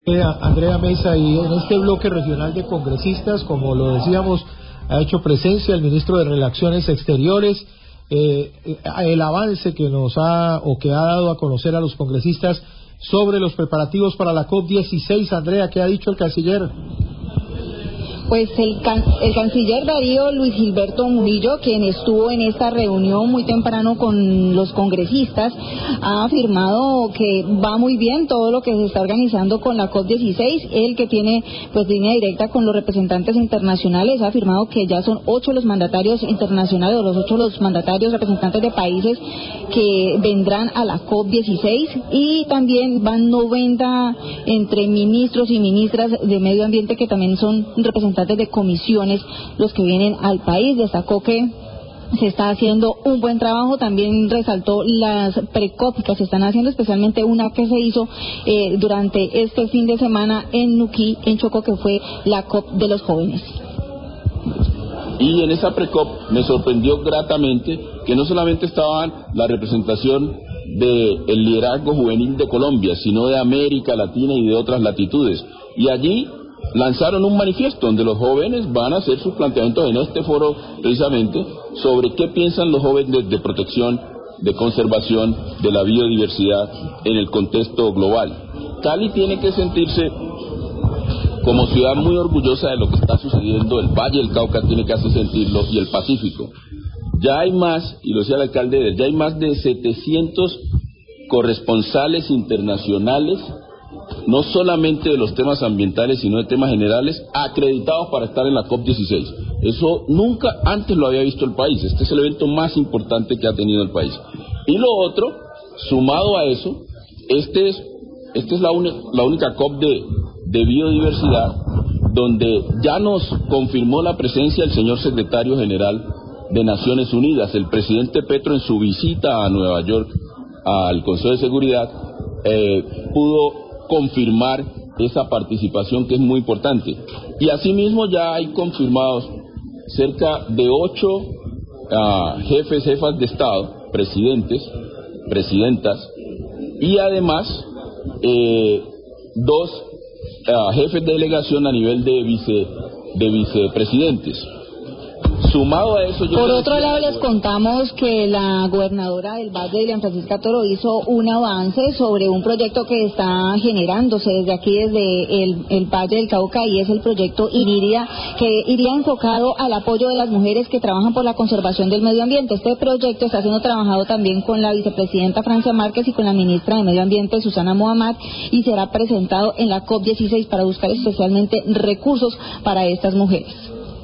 Andrea Mesa, y en este bloque regional de congresistas, como lo decíamos, ha hecho presencia el ministro de Relaciones Exteriores, el avance que ha dado a conocer a los congresistas sobre los preparativos para la COP16. Andrea, ¿qué ha dicho el canciller? Pues el canciller Darío Luis Gilberto Murillo, quien estuvo en esta reunión muy temprano con los congresistas, ha afirmado que va muy bien todo lo que se está organizando con la COP16. Él, que tiene pues línea directa con los representantes internacionales, ha afirmado que ya son 8 los mandatarios internacionales, o los 8 los mandatarios representantes de países que vendrán a la COP16, y también van 90 entre ministros y ministras de medio ambiente que también son representantes de comisiones los que vienen al país. Destacó que se está haciendo un buen trabajo. También resaltó las pre-COP que se están haciendo, especialmente una que se hizo durante este fin de semana en Nuquí, en Chocó, que fue la COP de los jóvenes. Y en esa pre-COP me sorprendió gratamente que no solamente estaban la representación del liderazgo juvenil de Colombia, sino de América Latina y de otras latitudes. Y allí lanzaron un manifiesto donde los jóvenes van a hacer sus planteamientos en este foro precisamente sobre qué piensan los jóvenes de protección, de conservación de la biodiversidad en el contexto global. Cali tiene que sentirse como ciudad muy orgullosa de lo que está sucediendo. El Valle del Cauca tiene que hacer sentirlo, y el Pacífico. Ya hay más, y lo decía el alcalde, ya hay más de 700 corresponsales internacionales, no solamente de los temas ambientales, sino de temas generales, acreditados para estar en la COP16. Eso nunca antes lo había visto el país. Este es el evento más importante que ha tenido el país. Y lo otro, sumado a eso, esta es la única COP de biodiversidad, donde ya nos confirmó la presencia el señor secretario general de Naciones Unidas. El presidente Petro, en su visita a Nueva York al Consejo de Seguridad, pudo confirmar esa participación, que es muy importante. Y asimismo ya hay confirmados cerca de 8 jefas de Estado, presidentes, presidentas, y además 2 jefes de delegación a nivel de vicepresidentes. Sumado a eso, por otro lado, les contamos que la gobernadora del Valle, Dilian Francisca Toro, hizo un avance sobre un proyecto que está generándose desde aquí, desde el Valle del Cauca, y es el proyecto INIRIA, que iría enfocado al apoyo de las mujeres que trabajan por la conservación del medio ambiente. Este proyecto está siendo trabajado también con la vicepresidenta Francia Márquez y con la ministra de Medio Ambiente, Susana Mohamed, y será presentado en la COP16 para buscar especialmente recursos para estas mujeres.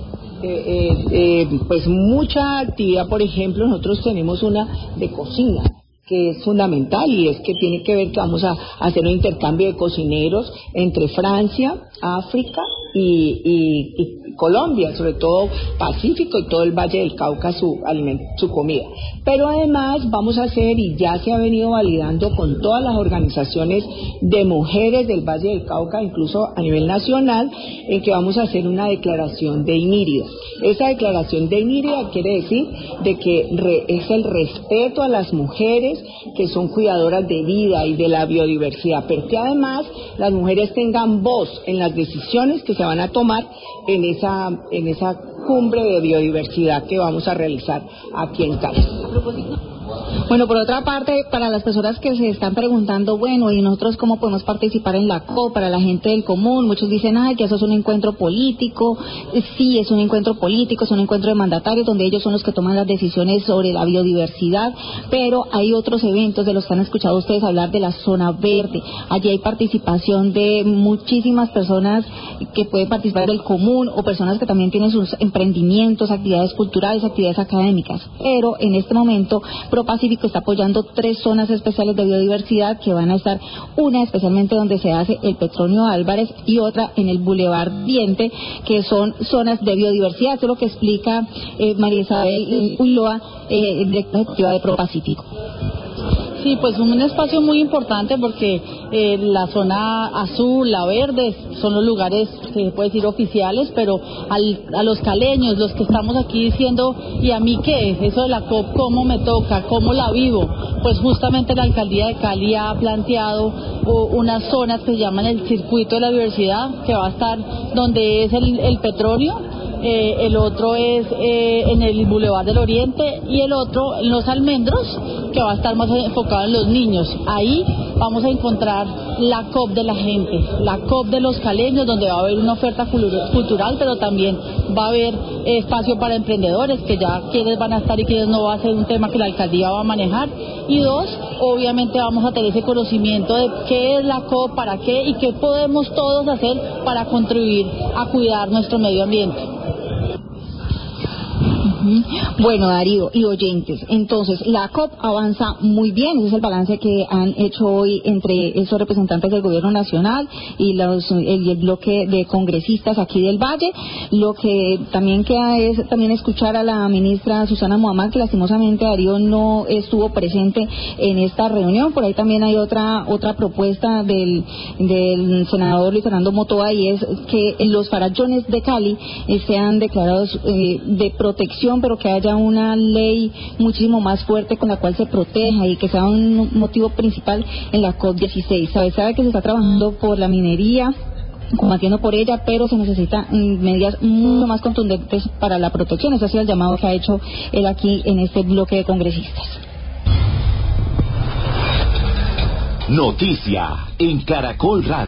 Pues mucha actividad. Por ejemplo, nosotros tenemos una de cocina que es fundamental, y es que tiene que ver que vamos a hacer un intercambio de cocineros entre Francia, África y Colombia, sobre todo Pacífico y todo el Valle del Cauca, su comida. Pero además vamos a hacer, y ya se ha venido validando con todas las organizaciones de mujeres del Valle del Cauca, incluso a nivel nacional, en que vamos a hacer una declaración de INIRIA. Esa declaración de INIRIA quiere decir de que es el respeto a las mujeres que son cuidadoras de vida y de la biodiversidad, pero que además las mujeres tengan voz en las decisiones que se van a tomar en esa cumbre de biodiversidad que vamos a realizar aquí en Cali. Bueno, por otra parte, para las personas que se están preguntando, bueno, ¿y nosotros cómo podemos participar en la COP? Para la gente del común, muchos dicen, que eso es un encuentro político. Sí, es un encuentro político, es un encuentro de mandatarios, donde ellos son los que toman las decisiones sobre la biodiversidad, pero hay otros eventos de los que han escuchado ustedes hablar, de la zona verde. Allí hay participación de muchísimas personas que pueden participar del común, o personas que también tienen sus emprendimientos, actividades culturales, actividades académicas. Pero en este momento, ProPacífico está apoyando 3 zonas especiales de biodiversidad que van a estar, una especialmente donde se hace el Petronio Álvarez y otra en el Boulevard Diente, que son zonas de biodiversidad. Eso es lo que explica María Isabel Ulloa, directora ejecutiva de ProPacífico. Sí, pues un espacio muy importante porque la zona azul, la verde, son los lugares, se puede decir, oficiales, pero a los caleños, los que estamos aquí diciendo, ¿y a mí qué? Eso de la COP, ¿cómo me toca? ¿Cómo la vivo? Pues justamente la Alcaldía de Cali ha planteado unas zonas que se llaman el Circuito de la Biodiversidad, que va a estar donde es el petróleo. El otro es en el Boulevard del Oriente y el otro en Los Almendros, que va a estar más enfocado en los niños. Ahí vamos a encontrar la COP de la gente, la COP de los caleños, donde va a haber una oferta cultural, pero también va a haber espacio para emprendedores, que ya quienes van a estar y quienes no, va a ser un tema que la alcaldía va a manejar. Y dos, obviamente vamos a tener ese conocimiento de qué es la COP, para qué y qué podemos todos hacer para contribuir a cuidar nuestro medio ambiente. Bueno, Darío y oyentes, entonces la COP avanza muy bien, ese es el balance que han hecho hoy entre esos representantes del gobierno nacional y el bloque de congresistas aquí del Valle. Lo que también queda es también escuchar a la ministra Susana Muhammad, que lastimosamente Darío no estuvo presente en esta reunión. Por ahí también hay otra propuesta del senador Luis Fernando Motoa, y es que los farallones de Cali sean declarados de protección, pero que haya una ley muchísimo más fuerte con la cual se proteja y que sea un motivo principal en la COP16. Sabe que se está trabajando por la minería, combatiendo por ella, pero se necesitan medidas mucho más contundentes para la protección. Ese ha sido el llamado que ha hecho él aquí en este bloque de congresistas. Noticia en Caracol Radio.